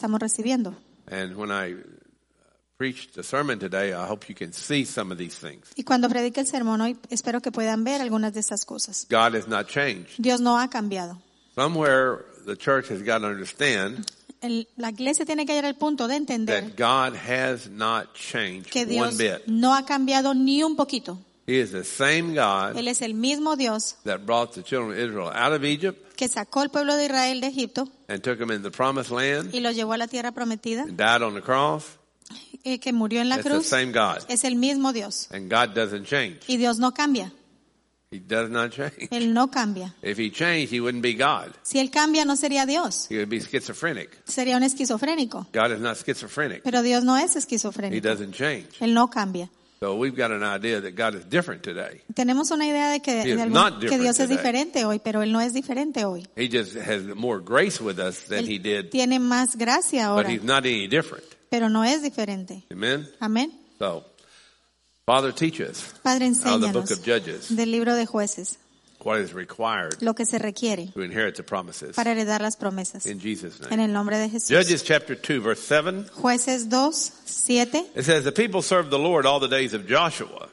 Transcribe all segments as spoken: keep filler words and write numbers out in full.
estamos recibiendo. And when I preached the sermon today, I hope you can see some of these things. Y cuando predique el sermón hoy, espero que puedan ver algunas de esas cosas. God has not changed. Dios no ha cambiado. Somewhere the church has got to understand El, la iglesia tiene que llegar al punto de entender that God has not changed que one Dios bit. no ha cambiado ni un poquito. He is the same God Él es el mismo Dios that brought the children of Israel out of Egypt que sacó al pueblo de Israel de Egipto and took them in the promised land y lo llevó a la tierra prometida, and died on the cross. y que murió en la It's the cruz. same God. Es el mismo Dios. And God doesn't change. Y Dios no cambia. He does not change. Él no cambia. If he changed, he wouldn't be God. Si Él cambia, no sería Dios. He would be schizophrenic. Sería un esquizofrénico. God is not schizophrenic. Pero Dios no es He esquizofrénico. doesn't change. Él no cambia. So we've got an idea that God is different today. Tenemos una idea de que, He is de algún- not que different Dios es today. diferente hoy, pero Él no es diferente hoy. He just has more grace with us than he Él did, tiene más gracia but ahora, he's not any different. pero no es diferente. Amen? Amén. So, Father, teach us Padre, out of the book enséñanos of Judges del libro de Jueces what is required lo que se requiere to inherit the promises. para heredar las promesas. In Jesus' En name. el nombre de Jesús. Judges chapter two, verse seven. Jueces dos, siete. It says, the people served the Lord all the days of Joshua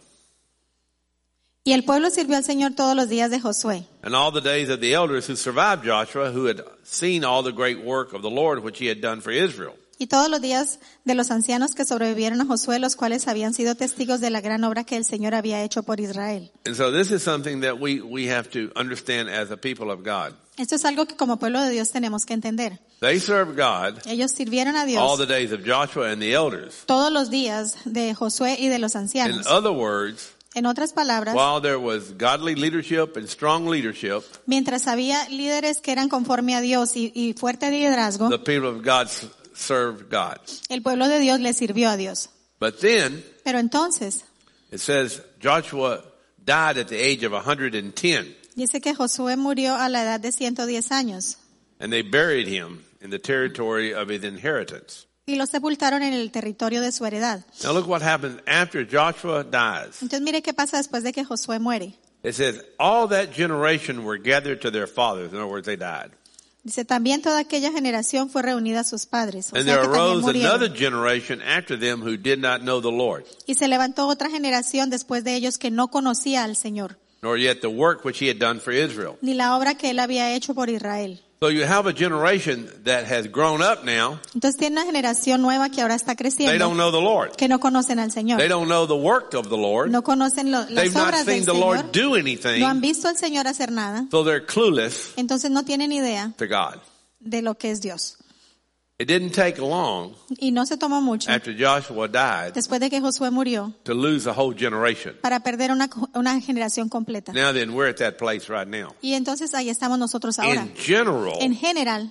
Y el pueblo sirvió al Señor todos los días de Josué and all the days of the elders who survived Joshua, who had seen all the great work of the Lord which he had done for Israel. y todos los días de los ancianos que sobrevivieron a Josué, los cuales habían sido testigos de la gran obra que el Señor había hecho por Israel. And so this is something that we, we have to understand as a people of God. Esto es algo que como pueblo de Dios tenemos que entender. They served God Ellos sirvieron a all Dios the days of Joshua and the elders. todos los días de Josué y de los In ancianos. other words, En otras palabras, while there was godly leadership and strong leadership, mientras había líderes que eran conforme a Dios y, y fuerte liderazgo, the people of God s- served God. el pueblo de Dios le sirvió a Dios. But then Pero entonces, it says Joshua died at the age of one hundred ten, dice que Josué murió a la edad de ciento diez años and they buried him in the territory of his inheritance. y lo sepultaron en el territorio de su heredad. Now look what happens after Joshua dies. Entonces mire qué pasa después de que Josué muere. It says all that generation were gathered to their fathers. In other words, they died. Dice, también toda aquella generación fue reunida a sus padres. O And sea there que también arose another murieron. generation after them who did not know the Lord, Y se levantó otra generación después de ellos que no conocía al Señor, nor yet the work which he had done for Israel. ni la obra que él había hecho por Israel. So you have a generation that has grown up now. Entonces tiene una generación nueva que ahora está They don't creciendo, know the Lord. que no conocen al Señor. They don't know the work of the Lord. No conocen lo- They've las not obras seen del the Lord Señor. do No han anything. visto al Señor hacer nada. So they're clueless Entonces no tienen idea to God. de lo que es Dios. It didn't take long Y no se tomó mucho after Joshua died después de que Josué murió to lose a whole generation. para perder una, una generación completa. Now then, we're at that place right now. Y entonces ahí estamos nosotros ahora. In general, En general,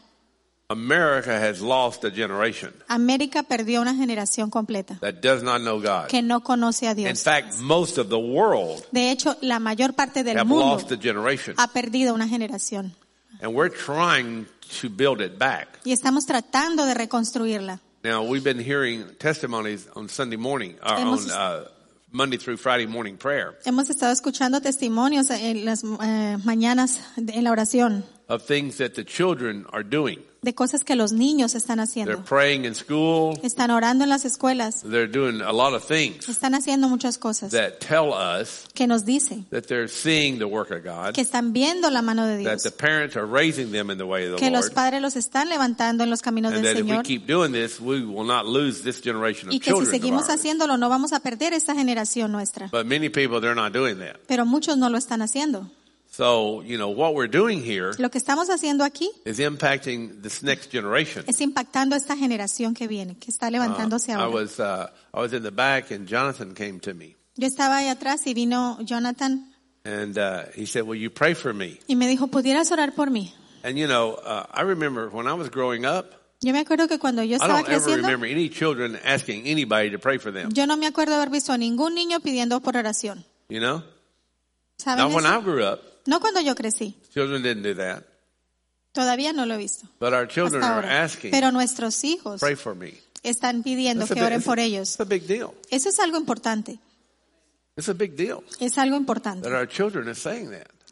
America has lost a generation América perdió una generación completa that does not know God. que no conoce a In Dios. fact, most of the world De hecho, la mayor parte del have mundo lost a generation. ha perdido una generación. And we're trying to build it back. Y estamos tratando de reconstruirla. Now, we've been hearing testimonies on Sunday morning, or on Hemos- uh, Monday through Friday morning prayer, Hemos estado escuchando testimonios en las eh, mañanas de- en la oración of things that the children are doing. de cosas que los niños están They're haciendo. praying in school. Están orando en las escuelas. They're doing a lot of things Están haciendo muchas cosas that tell us que nos dicen that they're seeing the work of God, que están viendo la mano de that Dios, the parents are raising them in the way of the que los Lord, padres los están levantando en los caminos and del that if we Señor, keep doing this, we will not lose this generation y of que si children of seguimos ours. haciéndolo no vamos a perder esta generación nuestra. But many people, they're not doing that. Pero muchos no lo están haciendo. So, you know, what we're doing here Lo que estamos haciendo aquí is impacting this next generation. es impactando a esta generación que viene, que está Uh, levantándose I ahora. was uh, I was in the back, and Jonathan came to me, Yo estaba ahí atrás y vino Jonathan and uh, he said, "Will you pray for me?" y me dijo, ¿pudieras orar por mí? And you know, uh, I remember when I was growing up, Yo me acuerdo que cuando yo I estaba don't ever creciendo, remember any children asking anybody to pray for them. yo no me acuerdo haber visto a ningún niño pidiendo por oración. You know, ¿Saben not when eso? I grew up, No cuando yo crecí. children didn't do that. Todavía no lo he visto. But our children Hasta are ahora. asking, Pero nuestros hijos "Pray for me." están pidiendo It's a que big- oren it's a- por ellos. It's a big deal. Eso es algo importante. It's a big deal Es algo that importante. our children are saying that.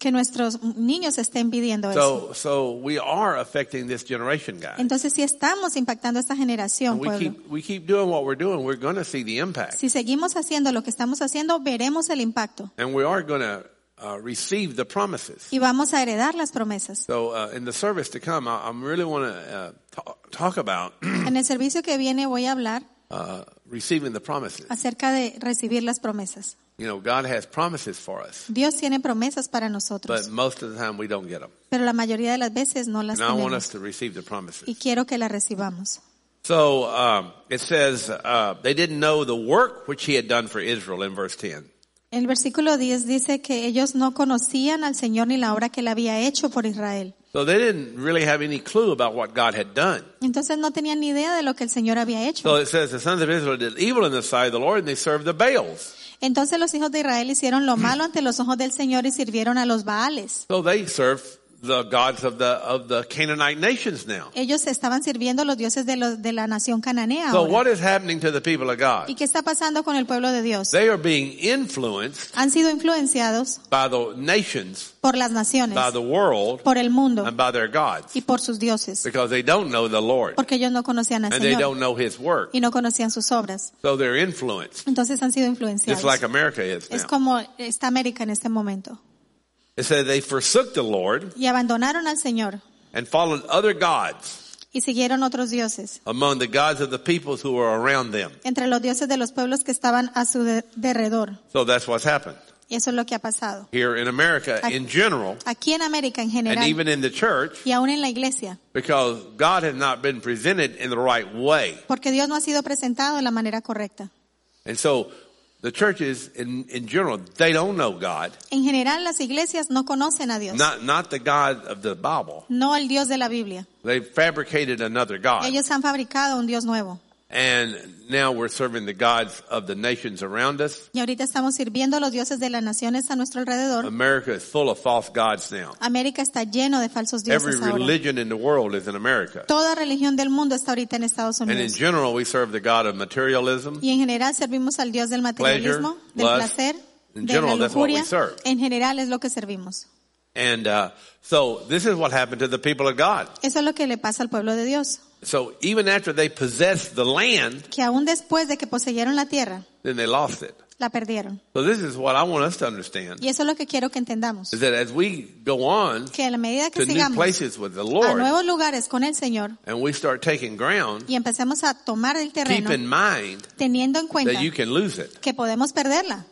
que nuestros niños estén pidiendo eso. So, so we are affecting this generation, guys. Entonces, si estamos impactando a esta generación, And we pueblo, keep, we keep doing what we're doing, we're going to see the impact. si seguimos haciendo lo que estamos haciendo, veremos el impacto And we are going to uh, receive the promises. y vamos a heredar las promesas. So uh, in the service to come, I, I really want to uh, talk, talk about En el servicio que viene voy a hablar uh, receiving the promises. acerca de recibir las promesas. You know, God has promises for us, Dios tiene promesas para but nosotros, most of the time we don't get them. pero la mayoría de las veces no las And I want us tenemos to receive the promises. y quiero que las recibamos. So um, it says uh, they didn't know the work which he had done for Israel in verse ten. El versículo diez dice que ellos no conocían al Señor ni la obra que él había hecho por Israel. So they didn't really have any clue about what God had done. Entonces no tenían ni idea de lo que el Señor había hecho. So it says the sons of Israel did evil in the sight of the Lord and they served the Baals. Entonces los hijos de Israel hicieron lo malo ante los ojos del Señor y sirvieron a los Baales. So they served the gods of the of the Canaanite nations now. Ellos estaban sirviendo a los dioses de, los, de la nación cananea So ahora. what is happening to the people of God? ¿Y qué está pasando con el pueblo de Dios? They are being influenced Han sido influenciados by the nations, por las naciones, by the world, por el mundo and by their gods y por sus dioses, because they don't know the Lord porque ellos no conocían al and they Señor don't know His work. y no conocían sus obras. So they're influenced, Entonces han sido just influenciados. like America is Es now. como está América en este momento. It said they forsook the Lord Y abandonaron al Señor and followed other gods y siguieron otros dioses, among the gods of the peoples who were around them. entre los dioses de los pueblos que estaban a su de- derredor. So that's what's happened Y eso es lo que ha pasado. here in America in general Aquí en América en and general even in the church y aún en la iglesia, because God has not been presented in the right way. porque Dios no ha sido presentado de la manera correcta. And so the churches in, in general, they don't know God, En general las iglesias no conocen a Dios, not, not the God of the Bible. no el Dios de la Biblia. They've fabricated another God. Ellos han fabricado un Dios nuevo. And now we're serving the gods of the nations around us. Y ahorita estamos sirviendo a los dioses de las naciones a nuestro alrededor. America is full of false gods now. América está lleno de falsos Every dioses ahora. religion in the world is in America. Toda religión del mundo está ahorita en Estados And in Unidos. general, we serve the God of materialism. Y en general servimos al Dios del materialismo, Pleasure, del lust. placer, In de la general, that's what we lujuria. serve. En general es lo que servimos. And uh, so this is what happened to the people of God. Eso es lo que le pasa al pueblo de Dios. So even after they possessed the land, Que aún después de que poseyeron la tierra, then they lost it. la perdieron. So this is what I want us to understand. Y eso es lo que quiero que entendamos. Is that as we go on Que a la medida que to new sigamos places with the a Lord nuevos lugares con el Señor and we start taking ground, y empecemos a tomar el keep terreno, in mind teniendo en cuenta that you can lose it. que podemos perderla.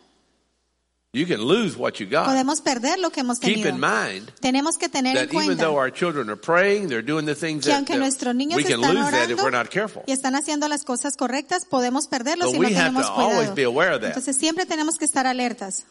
You can lose what you got. Podemos perder lo que hemos Keep tenido. in mind Tenemos que tener en that even cuenta though our children are praying, they're doing the things que that, aunque that nuestros niños we can están lose that if orando we're not careful. y están haciendo las cosas correctas, podemos perderlos So si no we have tenemos to always cuidado. be aware of that. Entonces siempre tenemos que estar alertas.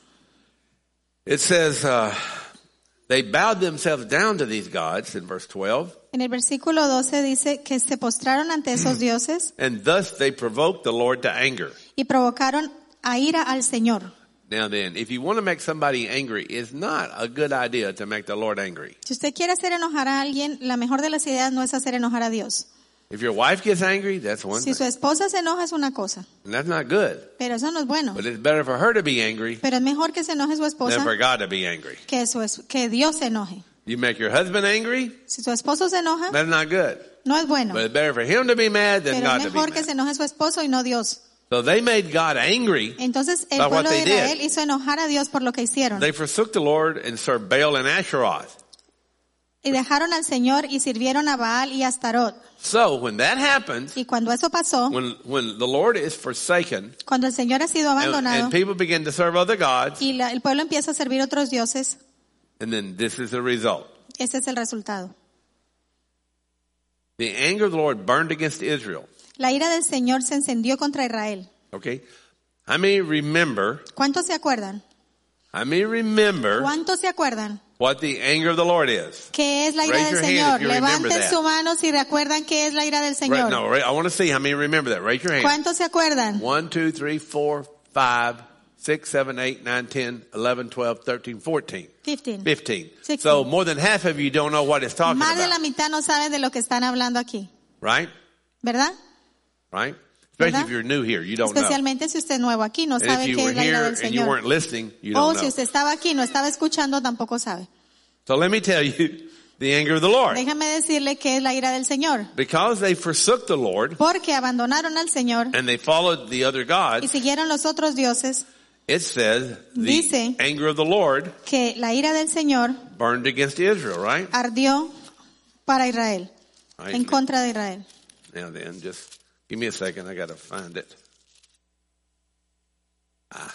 It says uh, they bowed themselves down to these gods in verse twelve, En el versículo doce dice que se postraron ante esos dioses and thus they provoked the Lord to anger. y provocaron a ira al Señor. Now then, if you want to make somebody angry, it's not a good idea to make the Lord angry. Si usted quiere hacer enojar a alguien, la mejor de las ideas no es hacer enojar a Dios. If your wife gets angry, that's one Si su thing. esposa se enoja es una cosa, And that's not good. pero eso no es bueno. But it's better for her to be angry Pero es mejor que se enoje su than esposa for God to be angry. que, su es- que Dios se enoje. You make your husband angry, Si su esposo se enoja, that's not good. no es bueno. But it's better for him to be mad than Pero God es to be mejor que mad. se enoje su esposo y no Dios. So they made God angry. Entonces el By what pueblo de they did. Israel hizo enojar a Dios por lo que hicieron. They forsook the Lord and served Baal and Asheroth. Y dejaron al Señor y sirvieron a Baal y a Astarot. So when that happens, Y cuando eso pasó, when when the Lord is forsaken cuando el Señor ha sido and, abandonado and people begin to serve other gods, y la- el pueblo empieza a servir otros dioses, and then this is the result. ese es el resultado. The anger of the Lord burned against Israel. La ira del Señor se encendió contra Israel. Okay? How many remember, ¿Cuántos se acuerdan? how many remember ¿Cuántos se acuerdan? what the anger of the Lord is? ¿Qué es la ira Raise del your hand Señor? if you remember Levanten that. su mano si recuerdan qué es la ira del Right, Señor. no, right, I want to see how many remember that. Raise your hand. ¿Cuántos se acuerdan? One, two, three, four, five, six, seven, eight, nine, ten, eleven, twelve, thirteen, fourteen, fifteen. fifteen. Sixteen. So more than half of you don't know what it's talking Más de la about. mitad no saben de lo que están hablando aquí, Right? ¿verdad? Right? Especially ¿verdad? if you're new here, you don't know. Especialmente si usted es nuevo aquí, no And sabe if you qué were es la ira here del and you Señor. weren't listening, you O don't si know. usted estaba aquí y no estaba escuchando, tampoco sabe. So let me tell you the anger of the Lord. Déjame decirle qué es la ira del Señor. Because they forsook the Lord Porque abandonaron al Señor and they followed the other y gods, siguieron los otros dioses, it says the Dice anger of the Lord que la ira del Señor burned against Israel, right? ardió para Israel, Right. en contra de Israel. Now then, just give me a second. I got to find it. Ah.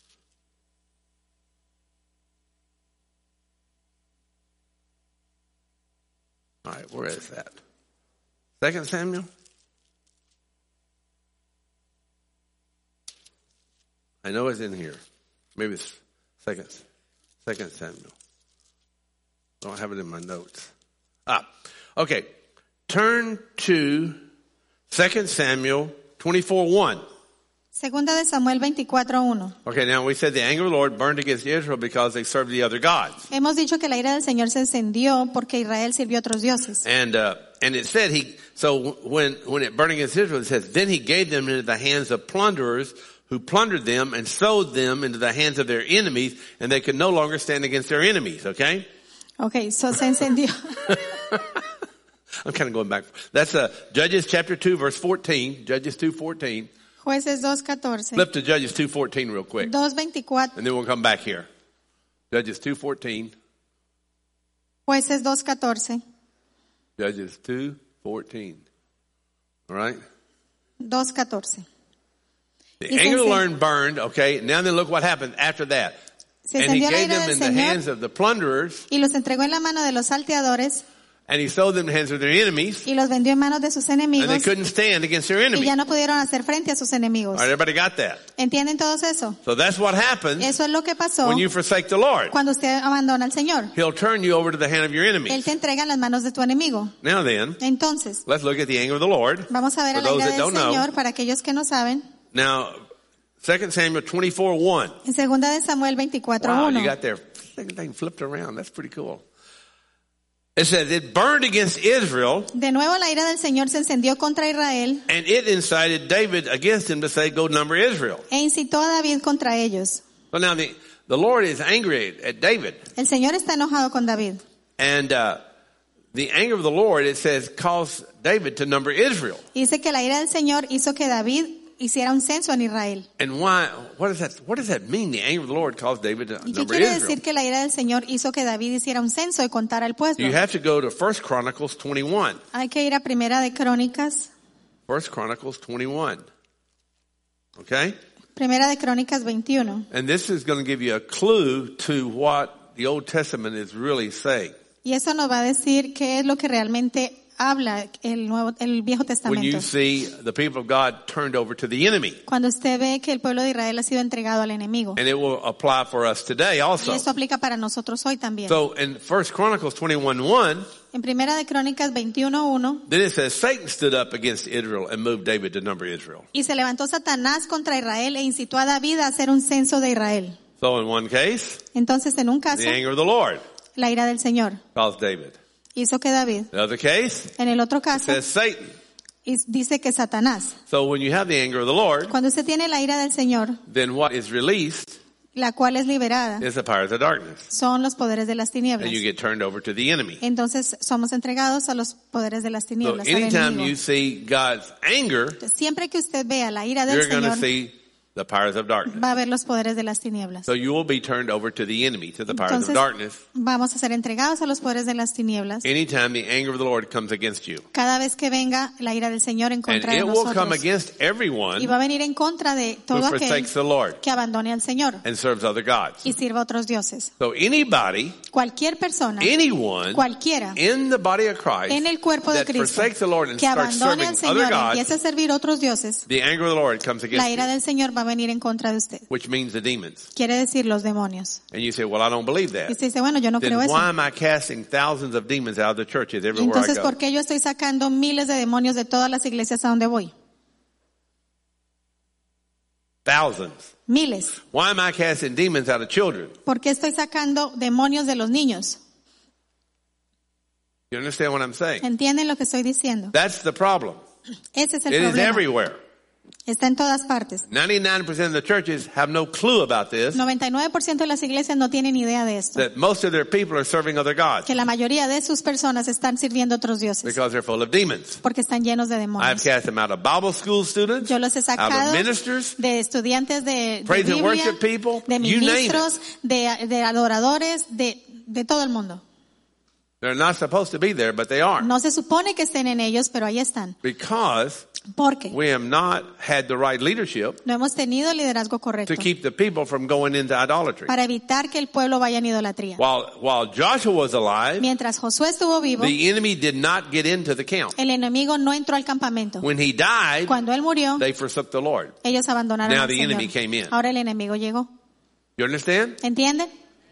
All right, where is that? Second Samuel? I know it's in here. Maybe it's second, second Samuel. I don't have it in my notes. Ah, okay. Turn to Second Samuel twenty-four one. Segunda de Samuel veinticuatro uno. Okay, now we said the anger of the Lord burned against Israel because they served the other gods. Hemos dicho que la ira del Señor se encendió porque Israel sirvió a otros dioses. And, uh, and it said he, so when, when it burned against Israel, it says, then he gave them into the hands of plunderers who plundered them and sold them into the hands of their enemies, and they could no longer stand against their enemies, okay? Okay, so se encendió. I'm kind of going back. That's, uh, Judges chapter two verse fourteen, Judges two fourteen. Jueces dos catorce. Flip to Judges two fourteen real quick. dos veinticuatro. And then we'll come back here. Judges two fourteen. Jueces dos catorce. Judges two fourteen. All right? dos catorce. The Y se anger of the encen- Lord burned, okay? Now then look what happened after that. Se And he encendió la gave ira them del in the Señor hands of the plunderers, y los entregó en la mano de los salteadores and he sold them in the hands of their enemies, y los vendió en manos de sus and they enemigos couldn't stand against their y enemies. ya no pudieron hacer frente a sus enemigos. All right, everybody got that? ¿Entienden todos eso? So that's what happens Eso es lo que pasó when you forsake the Lord. cuando usted abandona al Señor. He'll turn you over to the hand of your Él enemies. te entrega en las manos de tu enemigo. Now then, Entonces, let's look at the anger of the Lord. vamos a ver For a la those ira that del don't know. Señor para aquellos que no saben. Now, Second Samuel twenty-four one. En segunda de Samuel veinticuatro Wow, uno. you got their thing flipped around. That's pretty cool. It says, it burned against Israel, De nuevo la ira del Señor se encendió contra Israel and it incited David against him to say, go number Israel. e incitó a David contra ellos. So now the, the Lord is angry at David. El Señor está enojado con David. And uh, the anger of the Lord, it says, caused David to number Israel. Y dice que la ira del Señor hizo que David hiciera un censo en Israel. And why, what does that, what does that mean? The anger of the Lord caused David to ¿Y qué number quiere Israel. decir que la ira del Señor hizo que David hiciera un censo y contara al pueblo? You have to go to First Chronicles twenty-one. Hay que ir a Primera de Crónicas, First Chronicles twenty-one. Okay? Primera de Crónicas veintiuno. And this is going to give you a clue to what the Old Testament is really saying. Y eso nos va a decir qué es lo que realmente habla el nuevo, el Viejo When you Testamento. see the people of God turned over to the enemy. Cuando usted ve que el pueblo de Israel ha sido entregado al enemigo. And it will apply for us today Y also. esto aplica para nosotros hoy también. So in First Chronicles twenty-one one, En Primera de Crónicas veintiuno uno. then it says Satan stood up against Israel and moved David to number Israel. Y se levantó Satanás contra Israel e incitó a David a hacer un censo de Israel. So in one case, Entonces, en un caso, the anger of the Lord la ira del Señor caused David. hizo que David, The other case, en el otro it caso, says Satan. y dice que Satanás. So when you have the anger of the Lord, Cuando usted tiene la ira del Señor, then what is released la cual es liberada, is the powers of darkness. son los poderes de las tinieblas. And you get turned over to the enemy. Entonces somos entregados a los poderes de las So tinieblas, al anytime enemigo. you see God's anger, Siempre que usted vea la ira del you're going to Señor, see the powers of darkness. va a ver los poderes de las tinieblas. So you will be turned over to the enemy, to the powers of Entonces, darkness, vamos a ser entregados a los poderes de las tinieblas anytime the anger of the Lord comes against you. cada vez que venga la ira del Señor en And contra de it will come nosotros. against everyone Y va a venir en contra de who todo aquel forsakes the Lord que abandone al Señor and serves other gods. y sirva a otros dioses. So anybody, Cualquier persona, anyone cualquiera, in the body of Christ en el cuerpo de that Cristo, forsakes the Lord and que starts abandone serving al other Señor y empiece a gods, servir a otros dioses, the anger of the Lord comes against la ira you, del Señor va a venir en contra de usted. which means the demons. Quiere decir los demonios. And you say, well, I don't believe Y that. usted dice, bueno, yo no Then creo eso. why am I casting thousands of demons out of the churches everywhere I Entonces, go? ¿por qué yo estoy sacando miles de demonios de todas las iglesias a donde voy? Thousands. Miles. Why am I casting demons out of children? ¿Por qué estoy sacando demonios de los niños? You understand what I'm saying? ¿Entienden lo que estoy diciendo? That's the problem. Ese es el It is problema. everywhere. Está en todas partes. ninety-nine percent of the churches have no clue about this, noventa y nueve por ciento de las iglesias no tienen idea de esto. that most of their people are serving other gods Que la mayoría de sus personas están sirviendo a otros dioses. because they're full of demons. Porque están llenos de I've demonios. cast them out of Bible school students, Yo los he out sacado of ministers, de estudiantes de, de praise and Biblia, worship people, de you name ministros, de, de adoradores, de, de todo el mundo. They're not supposed to be there, but they are. No se supone que estén en ellos, pero ahí están. Because Porque we have not had the right leadership no hemos tenido el liderazgo correcto to keep the people from going into idolatry. para evitar que el pueblo vaya en idolatría. While, while Joshua was alive, Mientras Josué estuvo vivo, the enemy did not get into the camp. el enemigo no entró al campamento. When he died, Cuando él murió, they forsook the Lord. ellos abandonaron Now al the Señor. enemy came in. Ahora el enemigo llegó. You understand? ¿Entienden?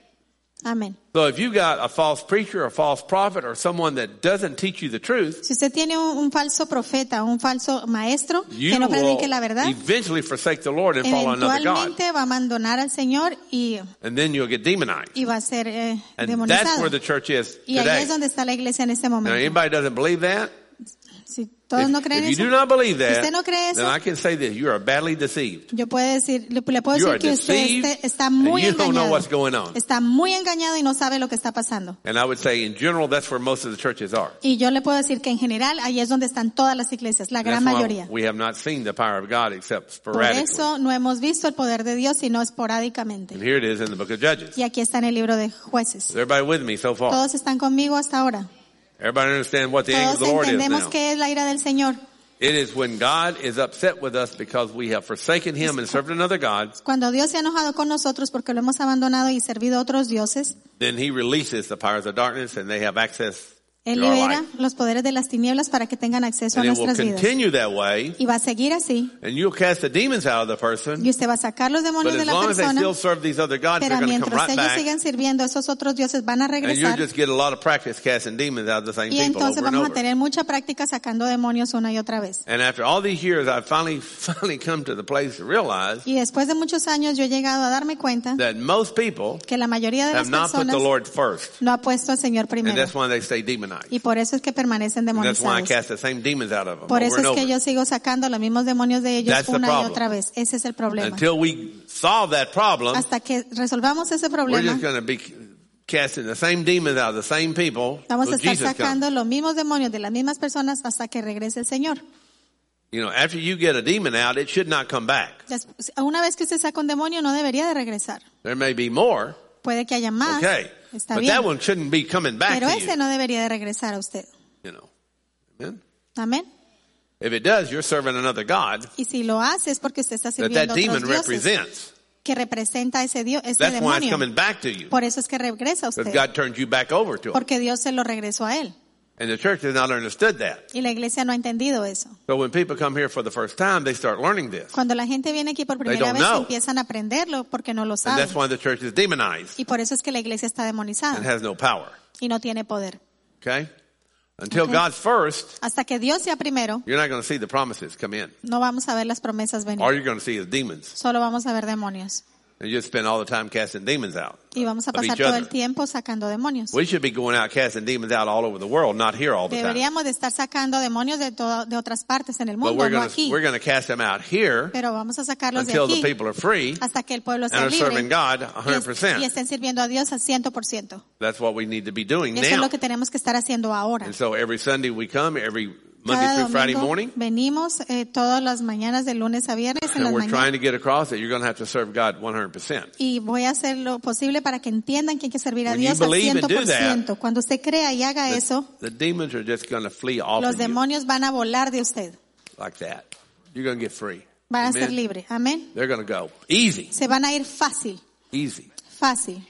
Amén. So if you got a false preacher, a false prophet, or someone that doesn't teach you the truth, Si usted tiene un, un falso profeta, un falso maestro you que no will predique la verdad, eventually forsake the Lord and follow another God. eventualmente va a abandonar al Señor y, And then you'll get demonized. y va a ser eh, And that's demonizado. where the church is Y ahí today. es donde está la iglesia en este Now, momento. anybody doesn't believe that? Si todos no If, creen if you eso, do not believe si that, usted no cree then eso, I can say this: you are badly deceived. yo puedo decir, le, le puedo You decir are que usted deceived esté- está and muy you don't know engañado. what's going on. Está muy engañado y no sabe lo que está pasando. And I would say, in general, that's where most of the churches are. Y yo le puedo decir que en general ahí es donde están todas las iglesias, la gran That's why mayoría. we have not seen the power of God except Por sporadically. eso no hemos visto el poder de Dios sino And esporádicamente. here it is in the book of Judges. Y aquí está en el libro de Jueces. Is everybody with me so far? Todos están conmigo hasta ahora. Everybody understand what the anger of Todos the Lord is entendemos now? qué es la ira del Señor. It is when God is upset with us because we have forsaken Him and served another God, Cuando Dios se ha enojado con nosotros porque lo hemos abandonado y servido a otros dioses, then He releases the powers of darkness and they have access Él to our libera life. los poderes de las tinieblas para que tengan acceso a And it will nuestras vidas. continue that way, Y va a seguir así. and you'll cast the demons out of the person, Y usted va a sacar los but demonios de as la long as they persona. still serve these other gods, Pero they're going to come mientras right ellos back, sigan sirviendo a esos otros dioses, van a and you'll regresar. just get a lot of practice casting demons out of the same Y people entonces over and vamos a over. tener mucha práctica sacando demonios una y otra vez. And after all these years, I've finally, finally come to the place to realize Y después de muchos años yo he llegado a darme cuenta that most people que la mayoría de have las not put the personas Lord first, no ha puesto al Señor and primero. that's why they stay demonized. Y por eso es que permanecen And that's why I demonizados. cast the same demons out of them Por over eso and es que over. yo sigo sacando los mismos demonios de ellos That's the una y problem. otra vez. Ese es el problema. Until we solve that problem, Hasta que resolvamos ese we're problema, just going to be casting the same demons out of the same people vamos a till estar Jesus comes. sacando los mismos demonios de las mismas personas hasta que regrese el Señor. You know, after you get a demon out, it should not come back. Después, una vez que usted saca un demonio, no debería de regresar. There may be more, Puede que haya más. okay, Está but bien. that one shouldn't be coming back Pero to ese you. no debería de regresar a usted. You know, amen. Amén. If it does, you're serving another God Y si lo hace es porque usted está that sirviendo that a demon otros dioses represents. que representa a ese, dio, ese That's why it's demonio. coming back to you. Por eso es que regresa a Because usted. God turned you back over to him. Porque Dios se lo regresó a él. And the church has not understood that. Y la iglesia no ha entendido eso. So when people come here for the first time, they start learning this. Cuando la gente viene aquí por primera don't vez know. empiezan a aprenderlo porque no lo And saben. that's why the church is demonized Y por eso es que la iglesia está and demonizada has no power. y no tiene poder. Okay? Until Okay. God's first, Hasta que Dios sea primero, you're not going to see the promises come in. no vamos a ver las promesas venir. All you're going to see is demons. Solo vamos a ver demonios. And you just spend all the time casting demons out. Y vamos a Of pasar each todo other. el tiempo sacando demonios. We should be going out casting demons out all over the world, not here all the time. Deberíamos de estar sacando demonios de, todo, de otras partes en el But mundo, we're no going to aquí. we're going to cast them out here Pero vamos a sacarlos de until the aquí people are free hasta que el pueblo and sea are serving libre God y, es- one hundred y percent. estén sirviendo a Dios al cien por ciento. That's what we need to be doing Eso es now. lo que tenemos que estar haciendo ahora. And so every Sunday we come, every Monday Cada through Friday domingo morning, venimos eh, todas las mañanas de lunes a viernes en and las we're trying mañanas to get across that you're going to have to serve God one hundred percent. y voy a hacer lo posible para que entiendan que hay que servir a When you Dios al believe and cien por do ciento. Cuando usted crea y haga eso, The, the demons are just going to flee off los of you demonios van a volar de usted. like that. You're going to get free. Van a Amen? ser libre. Amén. They're going to go easy, Se van a ir fácil, easy. fácil.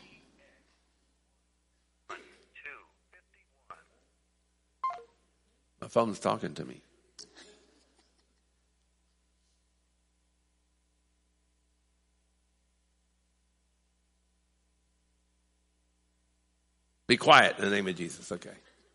My phone's talking to me. Be quiet in the name of Jesus. Okay.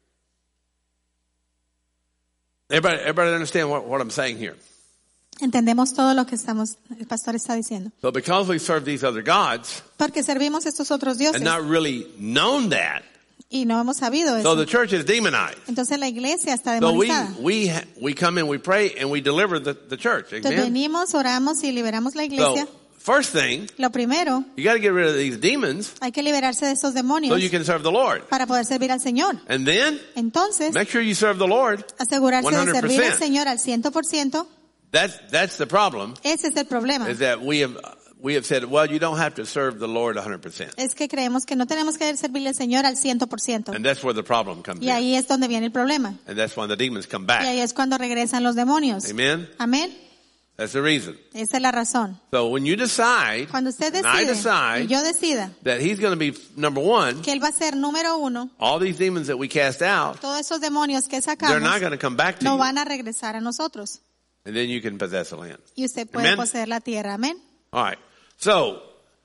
Everybody, everybody understand what, what I'm saying here? Entendemos todo lo que estamos, el pastor está diciendo. So because we serve these other gods Porque servimos estos otros dioses and not really known that, Y no hemos sabido So eso. the church is demonized. Entonces la iglesia está So we, demonizada. we, ha- we come in, we pray, and we deliver the, the church. Entonces Amen? venimos, oramos y liberamos la iglesia. So, first thing, Lo primero, you got to get rid of these demons hay que liberarse de estos so demonios you can serve the Lord. para poder servir al Señor. And then, Entonces, make sure you serve the Lord. asegurarse de one hundred servir al percent. Señor al ciento por ciento. That's, that's the problem, Ese es el problema. is that we have, we have said, well, you don't have to serve the Lord one hundred percent. Es que creemos que no tenemos que servirle al Señor al ciento por ciento. And that's where the problem comes Y in. ahí es donde viene el problema. And that's when the demons come Y back. ahí es cuando regresan los demonios. Amen? Amén. That's the reason. Esa es la razón. So when you decide, Cuando usted and I decide, y decide, yo decida, that he's going to be number one, que Él va a ser número uno, all these demons that we cast out, todos esos demonios que they're sacamos not going to come back to no you. van a regresar a nosotros. And then you can possess the land. Y usted puede Amen. poseer la tierra. Amén. All right. So,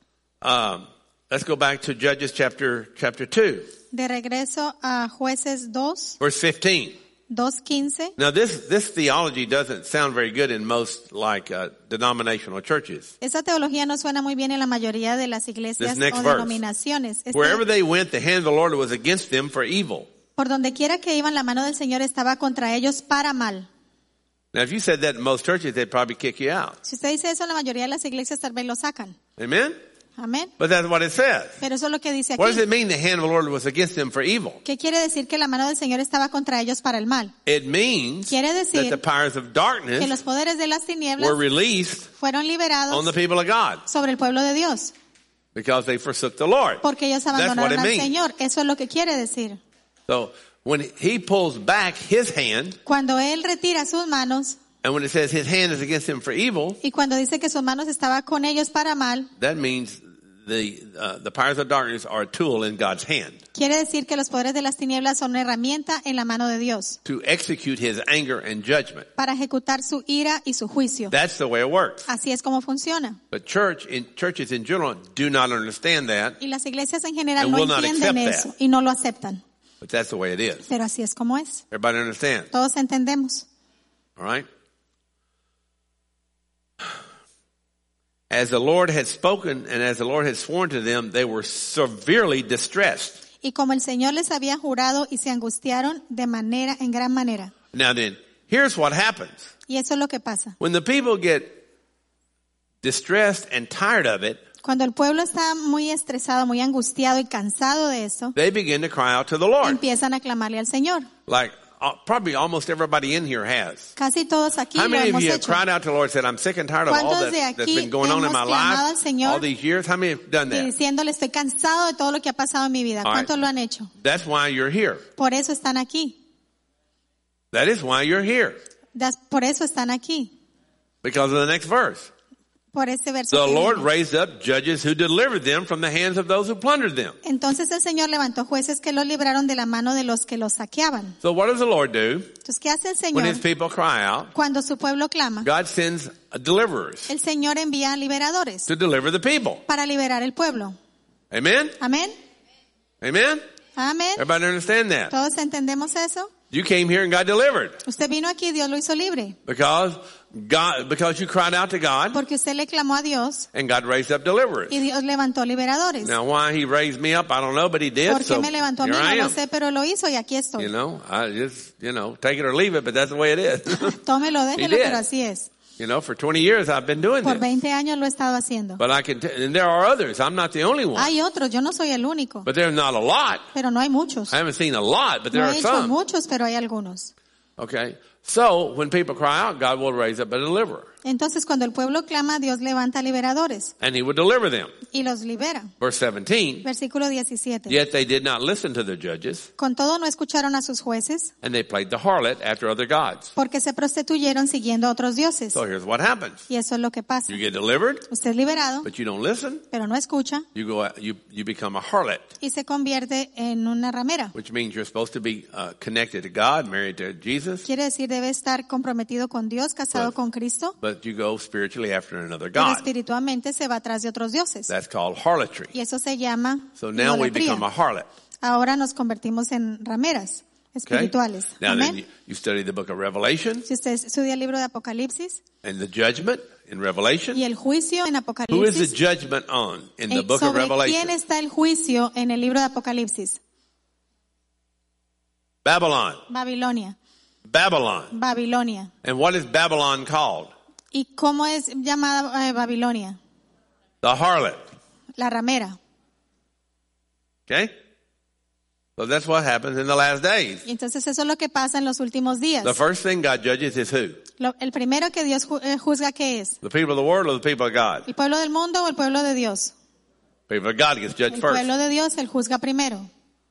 um, let's go back to Judges chapter, chapter two, De regreso a Jueces dos, verse fifteen. dos quince. Now this, this theology doesn't sound very good in most like, uh, denominational churches. Esa teología no suena muy bien en la mayoría de las iglesias This next o verse. denominaciones. Este- Wherever they went, the hand of the Lord was against them for evil. por donde quiera que iban, la mano del Señor estaba contra ellos para mal. Now if you said that in most churches, they'd probably kick you out. Si usted dice eso, la mayoría de las iglesias tal vez lo sacan. Amen? Amén. But that's what it says. Pero eso es lo que dice What does aquí. it mean the hand of the Lord was against them for evil? ¿Qué quiere decir que la mano del Señor estaba contra ellos para el mal? It means Quiere decir that the powers of Que los darkness poderes de las tinieblas were released fueron liberados on the people of God sobre el pueblo de Dios, because they forsook the Lord. porque ellos That's what abandonaron it al means. Señor. Eso es lo que quiere decir. So when he pulls back his hand, Cuando Él retira sus manos and when it says his hand is against him for evil, y cuando dice que sus manos estaban con ellos para mal, that means the uh, the powers of darkness are a tool in God's hand quiere decir que los poderes de las tinieblas son una herramienta en la mano de Dios to execute his anger and judgment. para ejecutar su ira y su juicio. That's the way it works. Así es como funciona. But church in churches in general do not understand that, Y las iglesias en general And no will not entienden accept eso y no lo aceptan. but that's the way it is. Pero así es como es. Everybody understand? Todos entendemos. All right? As the Lord had spoken and as the Lord had sworn to them, they were severely distressed. Y como el Señor les había jurado y se angustiaron de manera, en gran manera. Now then, here's what happens. Y eso es lo que pasa. When the people get distressed and tired of it, Cuando el pueblo está muy estresado, muy angustiado y cansado de eso, they begin to cry out to the Lord. empiezan a clamarle al Señor. Like uh, probably almost everybody in here has. Casi todos aquí How lo many of hemos you have hecho. cried out to the Lord and said, I'm sick and tired of all ¿Cuántos that, de that's aquí been going on in hemos my clamado al life Señor? all these years? How many have done Y that? diciéndole, estoy cansado de todo lo que ha pasado en mi vida. All right. ¿Cuántos lo han hecho? That's why you're here. Por eso están aquí. That is why you're here. Das- Por eso están aquí. Because of the next verse. Por ese verso. The que Lord leímos. raised up judges who delivered them from the hands of those who plundered them. Entonces el Señor levantó jueces que los libraron de la mano de los que los saqueaban. So what does the Lord do Entonces, ¿qué hace el when Señor his people cry out? cuando su pueblo clama? God sends deliverers El Señor envía liberadores to deliver the people. para liberar el pueblo. Amen? Amén. Amen? Amén. Everybody understand that? ¿Todos entendemos eso? You came here and got delivered Usted vino aquí, Dios lo hizo libre. because God, because you cried out to God Porque usted le clamó a Dios and God raised up deliverers. y Dios levantó liberadores. Now why he raised me up, I don't know, but he did. ¿Por qué So me levantó a mí? here I No lo am. sé, pero lo hizo y aquí estoy. You know, I just, you know, take it or leave it, but that's the way it is. Tómelo, He déjelo, did. pero así es. You know, for twenty years I've been doing Por this. veinte años lo he estado haciendo. But I can, t- and there are others. I'm not the only one. Hay otros, yo no soy el único, But there's not a lot. pero no hay muchos. I haven't seen a lot, but there No are he hecho some. muchos, pero hay algunos. Okay. So when people cry out, God will raise up a deliverer Entonces, cuando el pueblo clama, Dios levanta liberadores and he will deliver them. y los libera. Verse seventeen. Versículo diecisiete. Yet they did not listen to their judges Con todo no escucharon a sus jueces, and they played the harlot after other gods. porque se prostituyeron siguiendo a otros dioses. So here's what happens. Y eso es lo que pasa. You get delivered, Usted es liberado, but you don't listen. pero no escucha You go, out- you, you become a harlot, y se convierte en una ramera. which means you're supposed to be uh, connected to God, married to Jesus, Quiere decir, debe estar comprometido con Dios, casado Pues- con Cristo, but you go spiritually after another pero God. espiritualmente se va atrás de otros dioses. That's called harlotry. Y eso se llama So now we idolatría. become a harlot. Ahora nos convertimos en rameras Okay? espirituales. Now then Amén. you, you study the book of Revelation Si usted estudia el libro de Apocalipsis and the judgment in Revelation. y el juicio en Who is the Apocalipsis, judgment on in the eh, book of ¿sobre quién Revelation? está el juicio en el libro de Apocalipsis? Babylon. Babilonia. Babylon. Babilonia. And what is Babylon called? ¿Y cómo es llamada eh, Babilonia? The harlot. La ramera. Okay? So that's what happens in the last days. Y entonces eso es lo que pasa en los últimos días. The first thing God judges is who? Lo, el primero que Dios ju- eh, juzga, ¿qué es? The people of the world or the people of God? ¿El pueblo del mundo o el pueblo de Dios? People of God gets judged El first. pueblo de Dios, él juzga primero.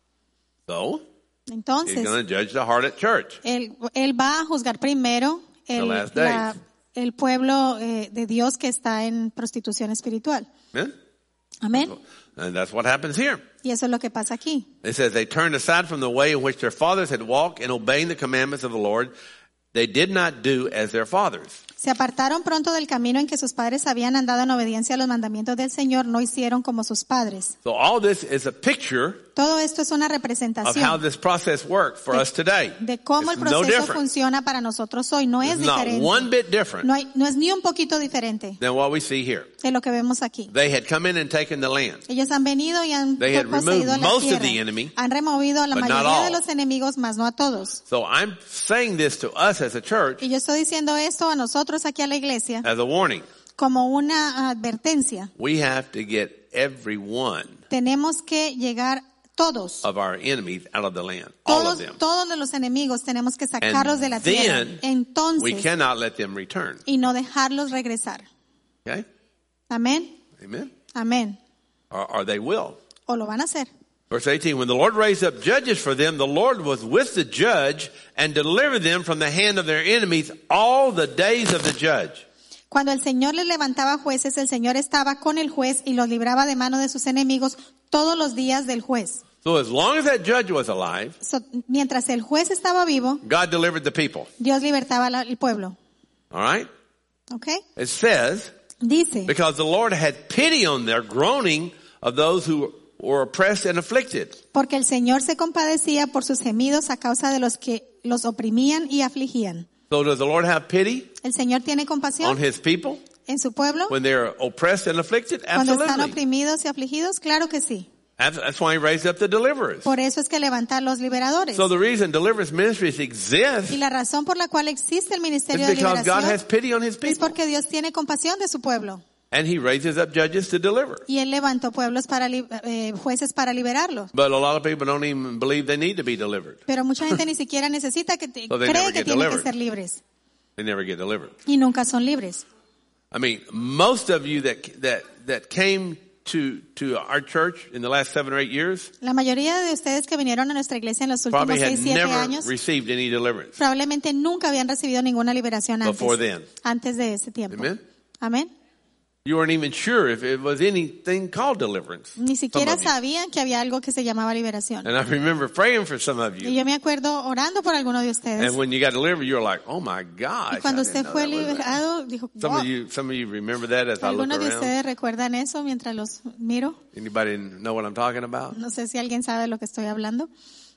So, he's Entonces, going to judge the harlot church. él, él va a juzgar primero el, The last la- days. el pueblo eh, de Dios que está en prostitución espiritual. Amen? Amén. And that's what happens here. Y eso es lo que pasa aquí. It says they turned aside from the way in which their fathers had walked in obeying the commandments of the Lord. They did not do as their fathers. Se apartaron pronto del camino en que sus padres habían andado en obediencia a los mandamientos del Señor, no hicieron como sus padres. So all this is a picture Todo esto es una of how representación this process works for de, us today. de cómo It's el no proceso different. funciona para nosotros hoy. No es It's not diferente. one bit different No, hay, no es ni un poquito diferente than what we see here. de lo que vemos aquí. They had come in and taken the land. Ellos han venido y han They had poseído removed la most of tierra. the enemy, Han removido a la but not mayoría de all. los enemigos, mas no a todos. So I'm saying this to us as a church Y yo estoy diciendo esto a nosotros aquí a la iglesia as a warning. como una advertencia. We have to get every one Tenemos que llegar todos, of our enemies out of the land. All of todos, them. todos de los enemigos tenemos que sacarlos And de la tierra. then we Entonces, cannot let them return. y no dejarlos regresar. Okay? Amén. Amen? Amén. Or, or they will. O lo van a hacer. Verse eighteen, when the Lord raised up judges for them, the Lord was with the judge and delivered them from the hand of their enemies all the days of the judge. Cuando el Señor les levantaba jueces, el Señor estaba con el juez y los libraba de mano de sus enemigos todos los días del juez. So as long as that judge was alive, So, mientras el juez estaba vivo, God delivered the people. Dios libertaba al pueblo. All right? ¿Ok? It says, Dice, because the Lord had pity on their groaning of those who were oppressed and afflicted. porque el Señor se compadecía por sus gemidos a causa de los que los oprimían y afligían. So does the Lord have pity ¿El Señor tiene on compasión his people en su pueblo when they're oppressed and afflicted? cuando están Absolutely. oprimidos y afligidos? Claro que sí. That's, that's why he raised up the deliverers. Por eso es que levanta los liberadores. So the reason deliverance ministries Y exist la razón por la cual existe el ministerio is de because God has liberación pity on his es people. porque Dios tiene compasión de su pueblo. And he raises up judges to deliver. Y Él levantó pueblos para li- eh, jueces para liberarlos. But a lot of people don't even believe they need to be delivered. Pero mucha gente ni siquiera necesita que te- So they cree never que get tienen que delivered. ser libres. They never get delivered. Y nunca son libres. I mean, most of you that, that, that came to, to our church in the last seven or eight years La mayoría de ustedes que vinieron a nuestra iglesia en los últimos probably had seis, siete never años, received any deliverance. probablemente nunca habían recibido ninguna liberación antes, Before then. antes de ese tiempo. Amen. Amén. You weren't even sure if it was anything called deliverance. Ni Some siquiera of you. sabían que había algo que se llamaba liberación. And I remember praying for some of Y you. yo me acuerdo orando por alguno de ustedes. And when you got delivered, you were like, oh my Y gosh. cuando I usted didn't know fue that was that. liberado, dijo, Some wow. of you, some of you remember that as I look ¿Algunos de around. ustedes recuerdan eso mientras los miro? Anybody know what I'm talking about? No sé si alguien sabe de lo que estoy hablando.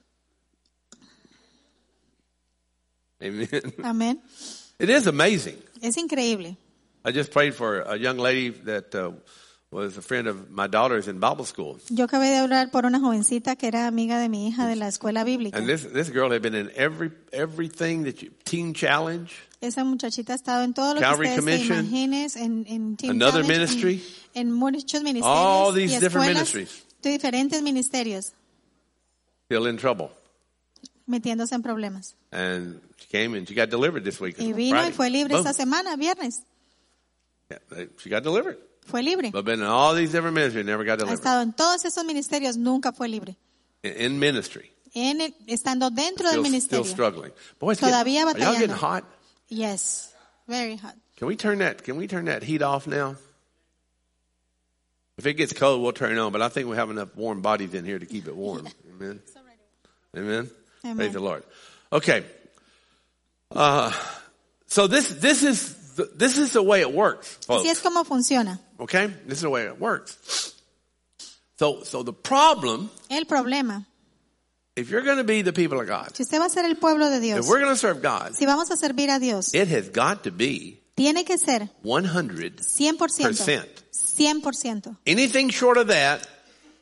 Amen. Amén. It is amazing. Es increíble. I just prayed for a young lady that uh, was a friend of my daughter's in Bible school. Yo acabé de hablar por una jovencita que era amiga de mi hija de la escuela bíblica. And this this girl had been in every everything that you Teen Challenge, Esa muchachita ha estado en todo lo Calvary que ustedes se Commission, imagines, en, en Teen another Challenge, ministry, en, en muchos ministerios all these y different escuelas, ministries. de diferentes ministerios, still in trouble. metiéndose en problemas. And she came and she got delivered this week. Y vino Friday. y fue libre Boom. esta semana, viernes. Yeah, they- she got delivered. Fue libre. But been in all these different ministries, never got Ha delivered. estado en todos esos ministerios, nunca fue libre. In, in ministry. En el- estando dentro del Still, still ministerio. struggling. Boy, it's Todavía getting, are y'all getting batallando. hot? Yes, very hot. Can we turn that, can we turn that heat off now? If it gets cold, we'll turn it on, but I think we have enough warm bodies in here to keep it warm. Amen. Amen. Amen. Praise the Lord. Okay. Uh, so this, this is, the, this is the way it works, folks. Así es como funciona. Okay? This is the way it works. So, so the problem, El problema, if you're going to be the people of God, si usted va a ser el pueblo de if Dios, we're going to serve God, si vamos a servir a Dios, it has got to be tiene que ser one hundred cien por ciento. percent. cien por ciento. Anything short of that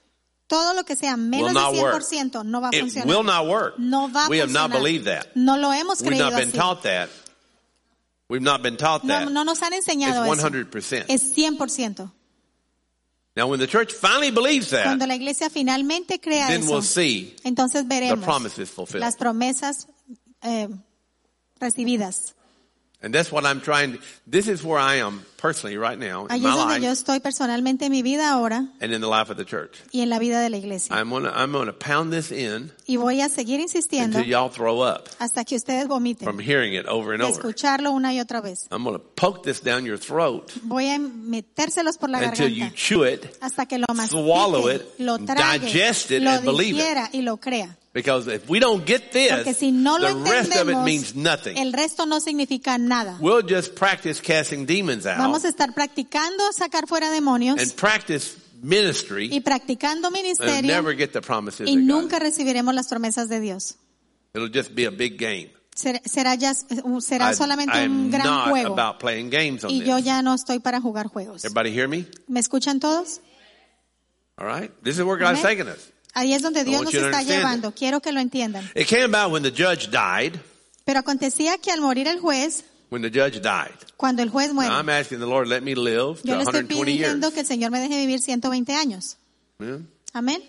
Todo lo que sea menos will de not cien por work. ciento no va a It funcionar. will not work. No va a We have not funcionar. believed that. No lo hemos We've creído not been así. taught that. We've not been taught No, that. no nos han enseñado It's one eso. hundred percent. Es cien por ciento. Now, when the church finally believes Cuando that, la iglesia finalmente crea then eso, we'll see entonces the veremos promises fulfilled. las promesas eh, recibidas. And that's what I'm trying to, this is where I am personally right now in Ahí my es donde yo life estoy personalmente en mi vida ahora and in the life of the church. y en la vida de la iglesia. I'm gonna, I'm gonna pound this in Y voy a seguir insistiendo until y'all throw up hasta que ustedes vomiten from hearing it over and de over. escucharlo una y otra vez. I'm gonna poke this down your throat Voy a metérselos por la until you garganta chew it, hasta que lo swallow mastique, it, lo trague, digest it, lo and believe it. digiera y lo crea. Because if we don't get Porque this, si no lo the rest of it entendemos, means nothing. el resto no significa nada. We'll just practice casting demons out Vamos a estar practicando sacar fuera demonios and practice ministry y practicando and ministerio never get the promises y of God. nunca recibiremos las promesas de Dios. It'll just be a big game. Ser- Será, ya, será I, solamente I am un gran not juego. about playing games on Y yo this. ya no estoy para jugar juegos. Everybody hear me? ¿Me escuchan todos? All right? This is where God's Amén. taking us. Ahí es donde Dios want nos you to está understand llevando. Quiero que lo entiendan. It came about when the judge died, Pero acontecía que al morir el juez, when the judge died. cuando el juez muere, Now, I'm asking the Lord, let me live to yo le estoy one hundred twenty years. pidiendo que el Señor me deje vivir ciento veinte años. Yeah. Amén.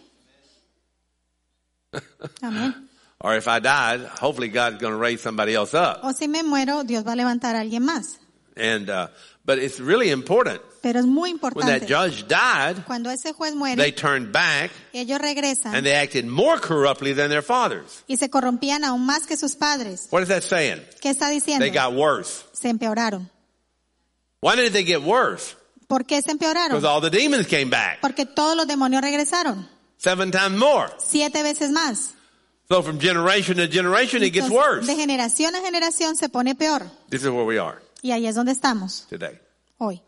Amén. Or if I died, hopefully God's going to raise somebody else up. O si me muero, Dios va a levantar a alguien más. And uh, but it's really important. Pero es muy When that importante. judge died, Cuando ese juez they muere, turned back ellos regresan and they acted more corruptly than their fathers. y se corrompían aún más que sus padres. What is that saying? ¿Qué está diciendo? They got worse. Se empeoraron. Why did they get worse? ¿Por qué se empeoraron? Because all the demons came back. Porque todos los demonios regresaron. Seven times more. Siete veces más. So from generation to generation, it gets Entonces, worse. de generación a generación se pone peor. This is where we are Y ahí es donde estamos today. hoy.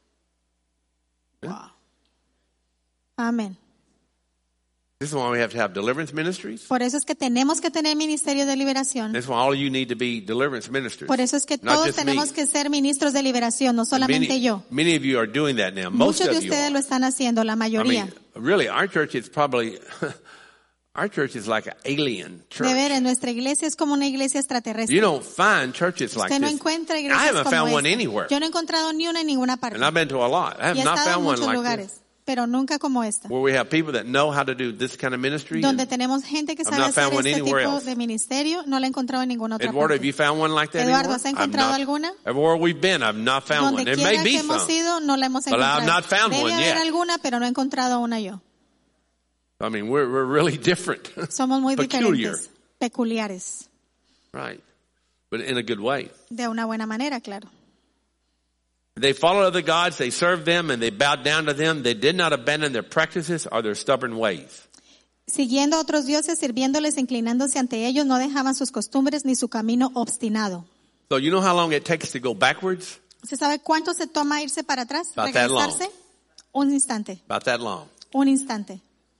Wow. Amén. This is why we have to have deliverance ministries. Por eso es que tenemos que tener ministerios de liberación. That's why all of you need to be deliverance ministers. Por eso es que Not todos just tenemos me. que ser ministros de liberación, no solamente Many, yo. many of you are doing that now. Most Muchos de of you ustedes are. lo están haciendo, la I mayoría. mean, really, our church is probably, our church is like an alien church. De ver, en nuestra iglesia es como una iglesia extraterrestre. You don't find churches like Usted no this. encuentra I iglesias haven't como found one esta. anywhere. Yo no he encontrado ni una en ninguna parte. And I've been to a lot. I have Y he not estado en found one muchos like lugares, this. pero nunca como esta. Where we have people that know how to do this kind of ministry. Donde And tenemos gente que I've sabe not hacer found one este tipo anywhere else. de ministerio, no la he encontrado en ninguna otra Eduardo, have parte. you found one like that Eduardo, anywhere? ¿has I've encontrado not- alguna? Everywhere we've been, I've not found Donde one. There may quiera be que hemos some. ido, no la hemos But I've encontrado. not found Debe one haber yet. alguna, pero no he encontrado una yo. I mean, we're, we're really different. Somos muy Peculiar. diferentes, peculiares, Right. But in a good way. de una buena manera, claro. They followed other gods, they served them, and they bowed down to them. They did not abandon their practices or their stubborn ways. Siguiendo a otros dioses, sirviéndoles, inclinándose ante ellos, no dejaban sus costumbres ni su camino obstinado. So you know how long it takes to go backwards? ¿Usted sabe cuánto se toma irse para atrás? About that long. Regresarse. Un instante, About that long. un instante.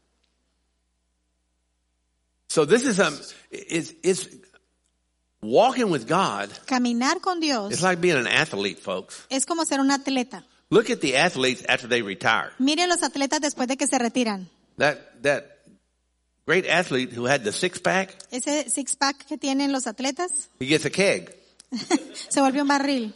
So this is um, it's, it's walking with God. Caminar con Dios It's like being an athlete, folks. es como ser un atleta. Look at the athletes after they retire. Miren los atletas después de que se retiran. That that great athlete who had the six pack, Ese six pack que tienen los atletas he gets a keg. se vuelve un barril.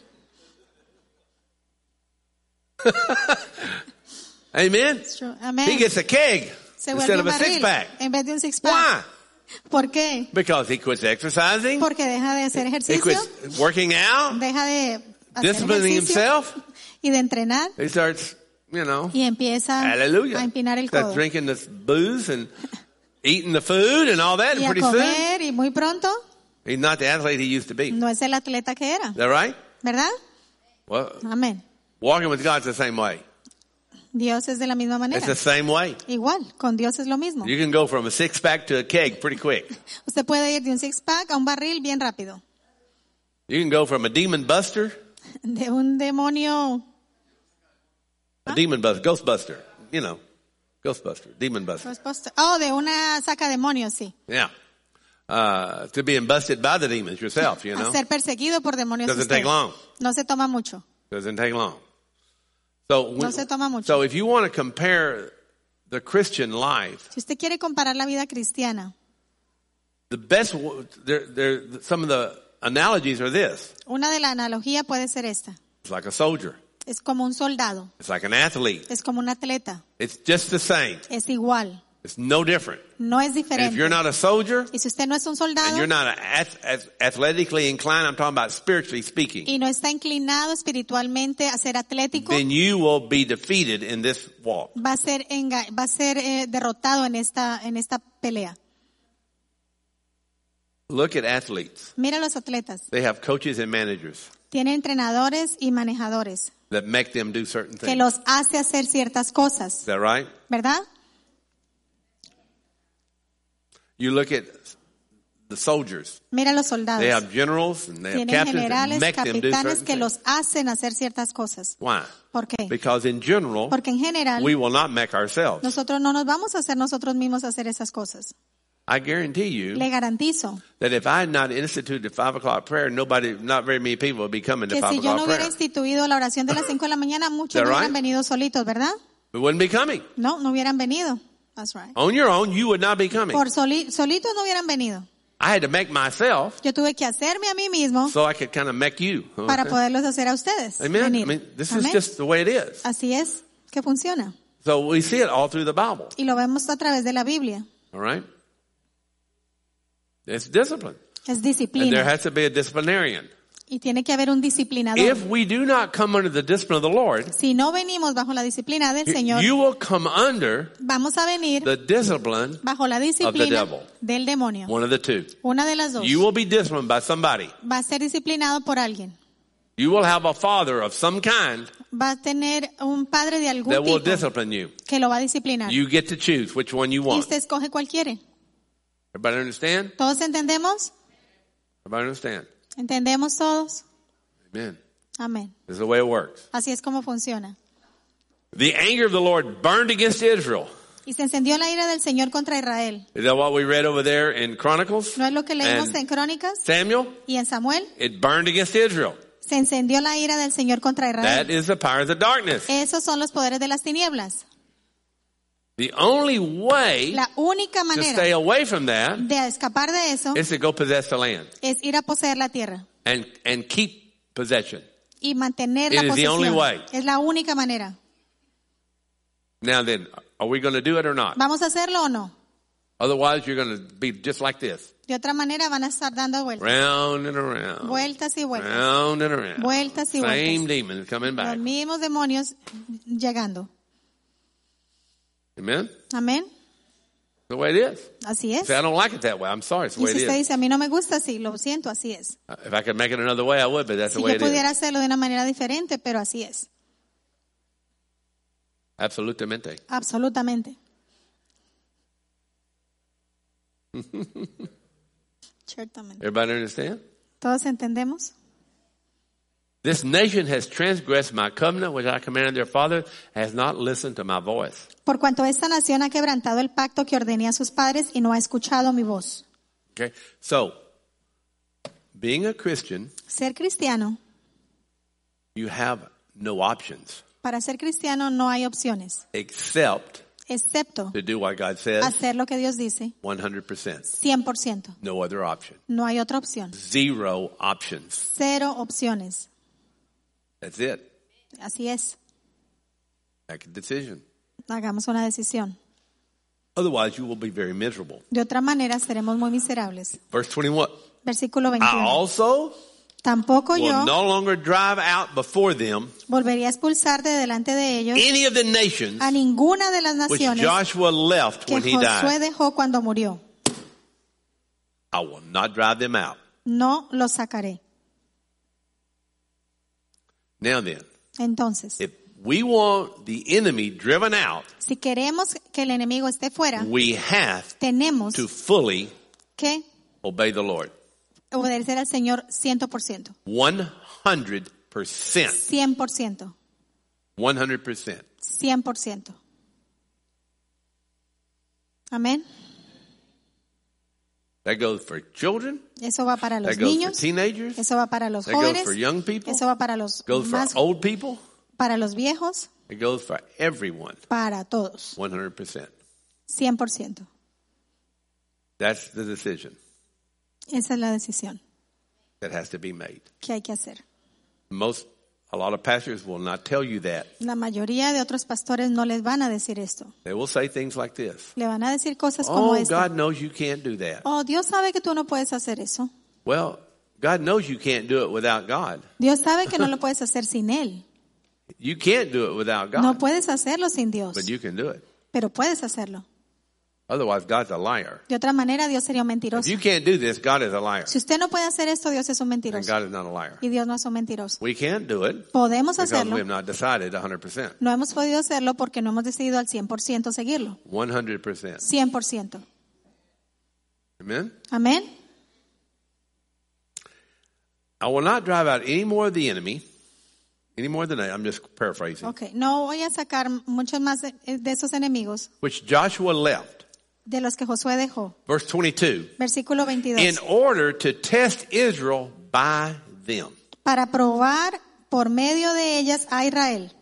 Amen. Amén. He gets a keg Se instead vuelve of un a six barril pack. en vez de un six pack. Why? ¿Por qué? Because he quits exercising. Porque deja de hacer He ejercicio, quits working out. deja de hacer Disciplining ejercicio himself. y de entrenar He starts, you know, y empieza hallelujah. a empinar el Starts codo drinking the booze and eating the food and all that, and y a pretty soon comer y muy pronto he's not the athlete he used to be. Is no es el atleta que era, that right? ¿verdad? Well, Amén. walking with God's the same way. Dios es de la misma It's manera. the same way. Igual, con Dios es lo mismo. You can go from a six pack to a keg pretty quick. Usted puede ir de un six pack a un barril bien rápido. You can go from a demon buster, De un demonio, a demon buster, Ghostbuster, you know, Ghostbuster, demon buster. oh, de una saca demonios, sí. Yeah. Uh, to being busted by the demons yourself, you A know. ser perseguido por demonios. Doesn't usted. take long. No se toma mucho. Doesn't take long. So, No se toma mucho. so if you want to compare the Christian life, Si usted quiere comparar la vida cristiana, the best, there, there, some of the analogies are this. una de las analogías puede ser esta. It's like a soldier. Es como un soldado, It's like an athlete. es como un atleta, It's just the same. es igual, It's no different. no es And if diferente. you're not a soldier Y si usted no es un and soldado you're not ath- ath- athletically inclined, I'm talking about spiritually speaking, y no está inclinado espiritualmente a ser atlético, then you will be defeated in this walk. va a ser enga- va a ser eh, derrotado en esta en esta pelea. Look at athletes. Mira a los atletas, They have coaches and managers tienen entrenadores y manejadores that make them do certain que things. los hace hacer ciertas cosas, Is that right? ¿verdad? You look at the soldiers. Mira a los soldados. They have generals and they have Tienen captains that generales, make them do capitanes certain que things. los hacen hacer ciertas cosas. Why? ¿Por qué? Because in general, Porque en general we will not make ourselves. nosotros no nos vamos a hacer nosotros mismos hacer esas cosas. I guarantee you Le garantizo that if I had not instituted the five o'clock prayer, nobody, not very many people would be coming to que five si yo no o'clock hubiera prayer. instituido la oración de las cinco de la mañana, muchos Is that no hubieran right? venido solitos, ¿verdad? We wouldn't be coming. No, no hubieran venido. That's right. On your own, you would not be coming. Por soli- solitos no hubieran venido. I had to make myself Yo tuve que hacerme a mí mismo so I could kind of make you. para Okay? poderlos hacer a ustedes. Amen. I venir. mean, this is Amén. just the way it is. Así es que funciona. So we see it all through the Bible. Y lo vemos a través de la Biblia. All right? It's discipline. Es And there disciplina. has to be a disciplinarian. Y tiene que haber un disciplinador. If we do not come under the discipline of the Lord, Si no venimos bajo la disciplina del you- Señor, you will come under vamos a venir the discipline, bajo la disciplina devil. del demonio. one of the two. Una de las dos. You will be disciplined by somebody. Va a ser disciplinado por alguien. You will have a father of some kind Va a tener un padre de algún that will tipo discipline you. que lo va a disciplinar. You get to choose which one you Y want. usted escoge cuál quiere. Everybody understand? ¿Todos entendemos? Everybody understand? ¿Entendemos todos? Amen. Amén. This is the way it works. Así es como funciona. The anger of the Lord burned against Israel. Y se encendió la ira del Señor contra Israel. Is that what we read over there in Chronicles? ¿No es lo que leímos And en Crónicas Samuel? y en Samuel? It burned against Israel. Se encendió la ira del Señor contra That Israel. is the power of the darkness. Esos son los poderes de las tinieblas. The only way La única to stay manera away from that de escapar de eso is to go possess the land es ir a poseer la tierra and, and keep possession. y mantener It la is the only posesión. way. Es la única manera. Now then, are we going to do it or not? ¿Vamos a hacerlo o no? Otherwise, you're going to be just like this. De otra manera van a estar dando vueltas. Round and around. Vueltas y vueltas. Round and around. Vueltas y Same vueltas. demons coming Los back. mismos demonios llegando. Amen? Amén. The way it is. Así es. Say, I don't like it that way. I'm sorry. It's the Y way si it usted is. dice, a mí no me gusta así, lo siento, así es. If I could make it another way, I would, but that's Si the way yo it is. pudiera hacerlo de una manera diferente, pero así es. Absolutamente. Absolutamente. Ciertamente. Everybody understand? ¿Todos entendemos? This nation has transgressed my covenant, which I commanded their fathers, has not listened to my voice. Por cuanto esta nación ha quebrantado el pacto que ordené a sus padres y no ha escuchado mi voz. Okay? So, being a Christian, Ser cristiano, you have no options para ser cristiano no hay opciones, except excepto to do what God says hacer lo que Dios dice, one hundred percent. cien por ciento. No other option. No hay otra opción. Zero options. Cero opciones. That's it. Así es. Make a decision. Hagamos una decisión. Otherwise, you will be very miserable. De otra manera seremos muy miserables. Verse twenty-one. Versículo I veintiuno. also Tampoco will yo no longer drive out before them volvería a expulsar de delante de ellos any of the nations a ninguna de las which naciones Joshua left que when he Josué died. dejó cuando murió. I will not drive them out. No los sacaré. Now then, Entonces, if we want the enemy driven out, si queremos que el enemigo esté fuera, we have tenemos to fully que obey the Lord. obedecer al Señor cien por ciento. one hundred percent. cien por ciento. one hundred percent. cien por ciento. Amén. That goes for children. Eso va para los That goes for niños. teenagers. Eso va para los That goes jóvenes. for young people. Eso va para los Goes for más, old people. para los viejos. It goes for everyone. Para todos. one hundred percent. cien por ciento. That's the decision Esa es la decisión that has to be made. que hay que hacer. Most, a lot of pastors will not tell you that. La mayoría de otros pastores no les van a decir esto. They will say things like this. Le van a decir cosas como Oh, esta. God knows you can't do that. Oh, Dios sabe que tú no puedes hacer eso. Well, God knows you can't do it without God. Dios sabe que no lo puedes hacer sin Él. You can't do it without No God, puedes hacerlo sin Dios, but you can do it. pero puedes hacerlo. Otherwise, God's a liar. De otra manera, Dios sería un If mentiroso. you can't do this, God is a liar. Si usted no puede hacer esto, Dios es un And mentiroso. God is not a liar. Y Dios no es un mentiroso. We can't do it Podemos because we hacerlo. have not decided one hundred percent. No hemos podido hacerlo porque no hemos decidido al cien por ciento seguirlo. one hundred percent. cien por ciento. Amen? Amén. I will not drive out any more of the enemy, any more than I, I'm just paraphrasing, Okay. No voy a sacar muchos más de, de esos enemigos which Joshua left. de los que Josué dejó. Verse twenty-two. Versículo veintidós. In order to test Israel by them. Para probar por medio de ellas a Israel.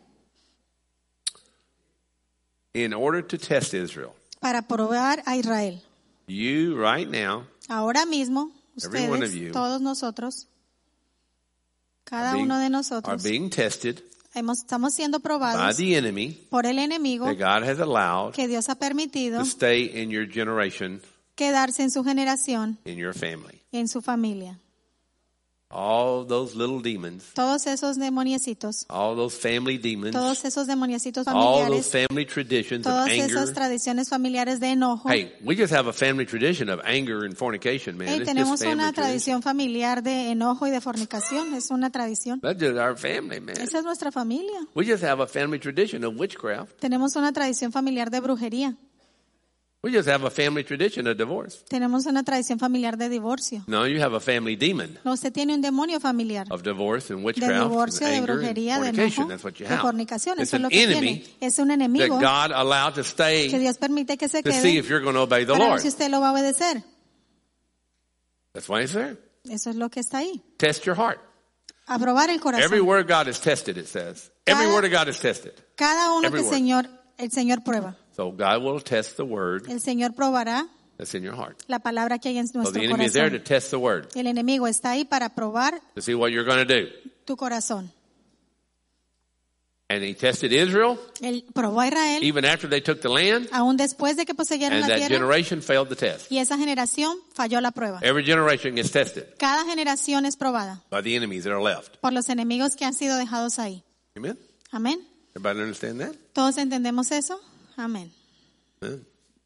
In order to test Israel. Para probar a Israel. You right now Ahora mismo, Every one of ustedes, you todos nosotros, cada are being, uno de are nosotros, being tested hemos, estamos siendo by probados the enemy por el enemigo that God has allowed que Dios ha permitido to stay in your generation, quedarse en su generación, in your family. en su familia. All those little demons, Todos esos demoniecitos, all those family demons, todos esos demoniecitos all those familiares, family traditions of todas esas anger. tradiciones familiares de enojo. Hey, we just have a family tradition of anger and fornication, man. Hey, It's tenemos just family una tradition. tradición familiar de enojo y de fornicación. Es una tradición. That's just our family, man. Esa es nuestra familia. We just have a family tradition of witchcraft. Tenemos una tradición familiar de brujería. We just have a family tradition of divorce. Tenemos una tradición familiar de divorcio. No, you have a family demon No, usted tiene un demonio familiar of divorce and de witchcraft divorcio, and de anger and brujería, de fornication. enojo, That's what you de have. fornicación. It's Eso es an lo que enemy tiene. Es un that enemigo God allowed to que stay Dios permite que se to see quede if you're going to obey the para ver Lord. si usted lo va a obedecer. That's why it's there. Eso es lo que está ahí. Test your heart. A probar el corazón. Every word of God is tested, it says. Every Cada- word of God is tested. Cada uno every que el word. Señor, el Señor prueba. So God will test the word El Señor probará that's in your heart. la palabra que hay en So nuestro the enemy is there to corazón. test the word, El enemigo está ahí para probar to see what you're going to do. tu corazón. And he tested Israel Él probó a Israel even after they took the land, aún después de que poseyeron and la that tierra generation failed the test. y esa generación falló la prueba. Every generation gets tested Cada generación es probada by the enemies that are left. por los enemigos que han sido dejados ahí. Amen? Amén. Everybody understand that? ¿Todos entendemos eso? Amén. Amen.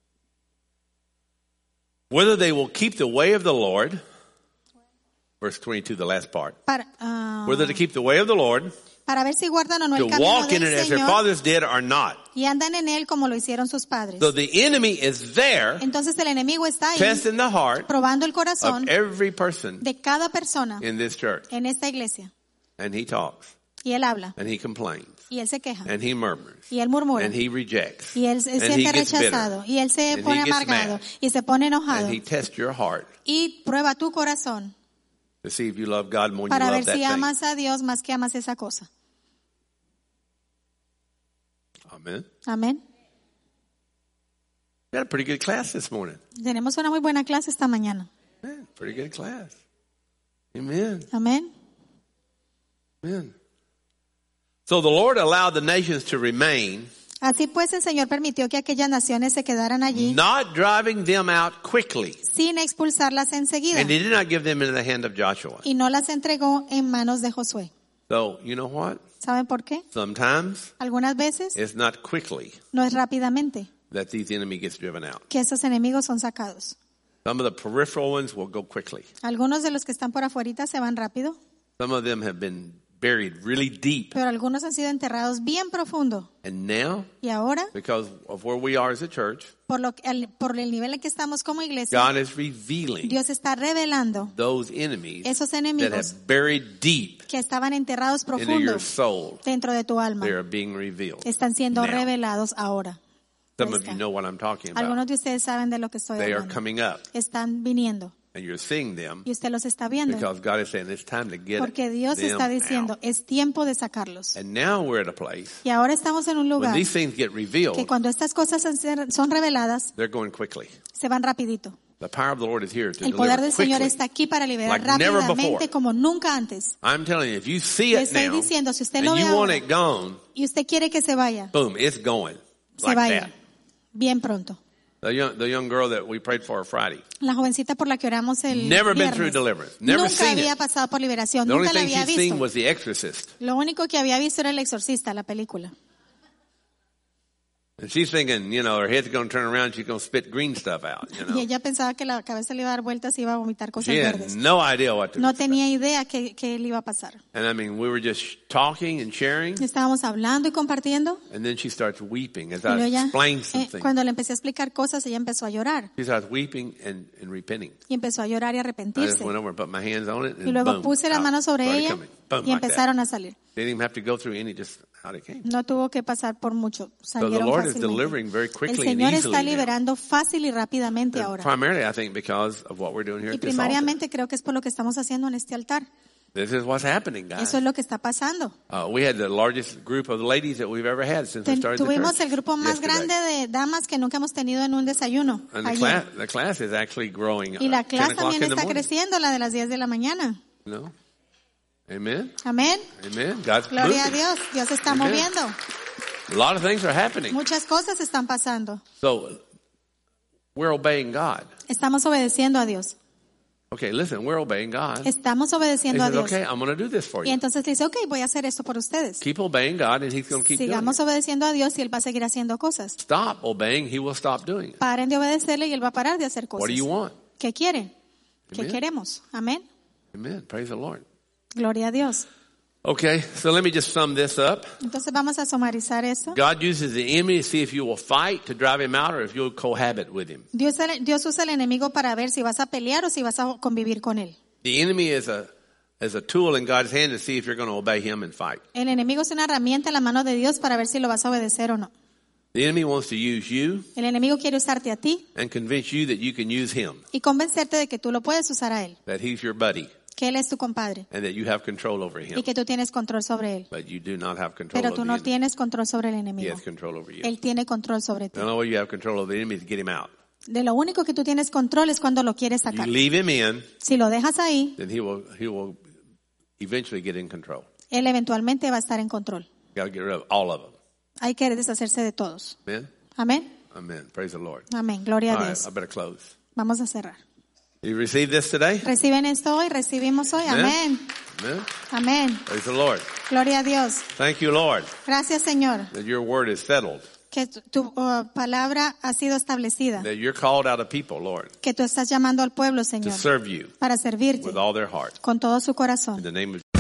Whether they will keep the way of the Lord, verse twenty-two, the last part. Para, ah, Whether to keep the way of the Lord, para ver si guardan o no to el camino walk in del it as their Señor fathers did or not. y andan en él como lo hicieron sus padres. So the enemy is there, Entonces el enemigo está ahí testing the heart probando el of corazón every person de cada persona in this church. en esta iglesia. And he talks, Y él habla, and he complains, y él se queja, and he murmurs, y él murmura, and he rejects, y él se and he siente gets bitter, rechazado, y él se and pone he gets amargado, mad, y se pone enojado, and he tests your heart y prueba tu corazón to see if you love God more than para you ver love that si thing. amas a Dios más que amas esa cosa. Amen. Amén. We had a pretty good class this morning. Tenemos una muy buena clase esta mañana. Man, pretty good class. Amen. Amén. Amen. So the Lord allowed the nations to remain, Así pues el Señor permitió que aquellas naciones se quedaran allí not driving them out quickly. sin expulsarlas enseguida And he did not give them into the hand of Joshua. y no las entregó en manos de Josué. So, you know what? ¿Saben por qué? Sometimes Algunas veces it's not quickly no es rápidamente that these enemy gets driven out. que esos enemigos son sacados. Some of the peripheral ones will go quickly. Algunos de los que están por afuerita se van rápido, Some of them have been buried really deep. pero algunos han sido enterrados bien profundo. And now, Y ahora, because of where we are as a church, por, lo, que- el, por el nivel en que estamos como iglesia, God is revealing Dios está revelando those enemies esos that enemigos have buried deep que estaban enterrados into your profundo soul. dentro de tu alma. They are being revealed. Están siendo now. revelados ahora. Some of you know what I'm talking Algunos about. de ustedes saben de lo que estoy They are hablando. coming up. Están viniendo. And you're seeing them y usted los está viendo. because God is saying it's time to get Porque Dios them está diciendo, out. es tiempo de sacarlos. And now we're at a place Y ahora estamos en un when lugar these things get revealed, que cuando estas cosas son reveladas, they're going quickly. se van rapidito. The power of the Lord is here to El poder deliver del Señor quickly. está aquí para liberar like never rápidamente before. como nunca antes. I'm telling you, if you see Le it estoy now diciendo, si usted and lo ve you want ahora it gone, y usted quiere que se vaya, boom, it's going se like va a that. ir bien pronto. The young, the young girl that we prayed for Friday, La jovencita por la que oramos el never been through viernes, deliverance, never nunca seen había it. pasado por liberación, The only nunca la thing había she's seen visto. was The Exorcist. Lo único que había visto era El Exorcista, la película. And she's thinking, you know, her head's going to turn around, she's going to spit green stuff out, you Y know. ella pensaba que la cabeza le iba a dar vueltas y iba a vomitar cosas She had verdes. no idea what to No expect. tenía idea que, que le iba a pasar. And I mean, we were just talking and sharing, Estábamos hablando y compartiendo. and then she starts weeping as Y I luego ella, explained some eh, things. cuando le empecé a explicar cosas, ella empezó a llorar. She starts weeping and, and repenting. Y empezó a llorar y a I just arrepentirse. went over and put my hands on it, and Y luego boom, puse las out. manos sobre Started ella coming. Boom, y like that. empezaron a salir. They didn't even have to go through any, just out it came. No tuvo que pasar por mucho. So the Salieron Lord is delivering fácilmente. very El quickly and Señor easily está now. liberando fácil y rápidamente And ahora. primarily, I think, because of what we're doing here Y at this altar. primariamente creo que es por lo que estamos haciendo en este altar. This is what's happening, guys. Eso es lo que está pasando. Uh, we had the largest group of ladies that we've ever had since we Ten- started the Tuvimos church el grupo más yesterday. grande de damas que nunca hemos tenido en un desayuno And the ayer. class, the class is actually growing. Y la uh, ten clase o'clock también in the está morning. creciendo, la de las diez de la mañana. You know? Amen. Amén. Amen. God's Gloria a moving. Dios. Dios se está Amen. moviendo. A lot of things are happening. Muchas cosas están pasando. So we're obeying God. Estamos obedeciendo a Dios. Okay, listen, we're obeying God. Estamos He obedeciendo a says, Dios. okay, I'm going to do this for Y you. entonces dice, ok, voy a hacer esto por ustedes. Keep obeying God and He's going to keep doing Sigamos it. obedeciendo a Dios y Él va a seguir haciendo cosas. Stop obeying, He will stop doing it. Paren de obedecerle y Él va a parar de hacer What cosas. do you want? ¿Qué quieren? ¿Qué Amen. queremos? Amén. Amen. Praise the Lord. Gloria a Dios. Okay, so let me just sum this up. Entonces vamos a sumarizar eso. God uses the enemy to see if you will fight to drive him out or if you'll cohabit with him. Dios, Dios usa el enemigo para ver si vas a pelear o si vas a convivir con él. The enemy is a is a tool in God's hand to see if you're going to obey him and fight. El enemigo es una herramienta en la mano de Dios para ver si lo vas a obedecer o no. The enemy wants to use you El enemigo quiere usarte a ti and convince you that you can use him, y convencerte de que tú lo puedes usar a él, that he's your buddy, que él es tu compadre and that you have control over y him. que tú tienes control sobre él. But you do not have control Pero over tú the no enemy. tienes control sobre el He enemigo. has control over you. Él tiene control sobre ti. The only way you have control over the enemy is to get him out. De lo único que tú tienes control es cuando lo quieres You sacar. leave him in, Si lo dejas ahí, then he will he will eventually get in control. él eventualmente va a estar en control. You got to get rid of all of them. Hay que deshacerse de todos. Amen. Amén. Amen. Praise the Lord. Amén. Gloria All a right, Dios. I better close. Vamos a cerrar. You receive this today? ¿Reciben esto hoy? ¿Recibimos hoy? Amen. Amén. Amen. Amén. Praise the Lord. Gloria a Dios. Thank you, Lord, Gracias, Señor, that your word is settled, que tu, tu, uh, palabra ha sido establecida, that you're called out of people, Lord, que tú estás llamando al pueblo, to Señor, serve you para servirte with all their heart. con todo su In corazón. the name of